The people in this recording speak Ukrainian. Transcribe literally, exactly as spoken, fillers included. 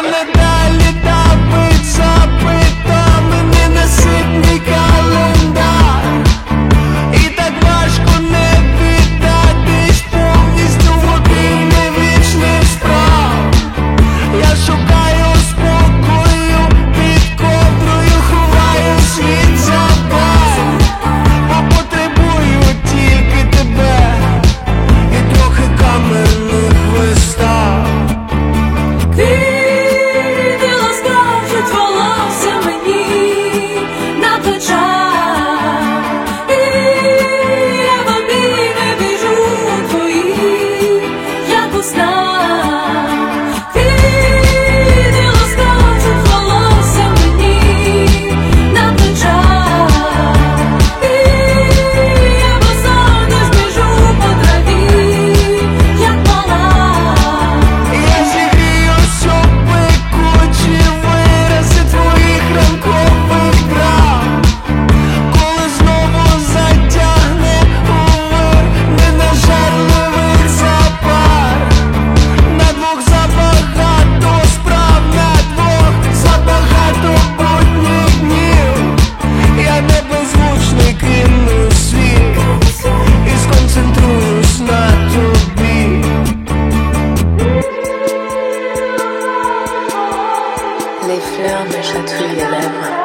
не далі давить запитами, ненаситний календар. І так важко не віддатись повністю в один невічних справ. Я шукаю спокою під ковдрою, ховаюсь від забав, бо потребую тільки тебе і трохи камерних вистав. Квіти ласкавчуть волосся мені на плечах, і я в обійми біжу твої, як у снах. Квіти ласкавчуть волосся мені на плечах, і я босоніж біжу по траві, як мала. Я зігріюсь у пекучі вирази твоїх ранкових драм, коли знову затягне увир ненажерливих запар. На двох забагато справ, на двох забагато будніх днів. Я не беззвучний кину світ і сконцентруюсь на тобі. Les fleurs me chatouillent les lèvres.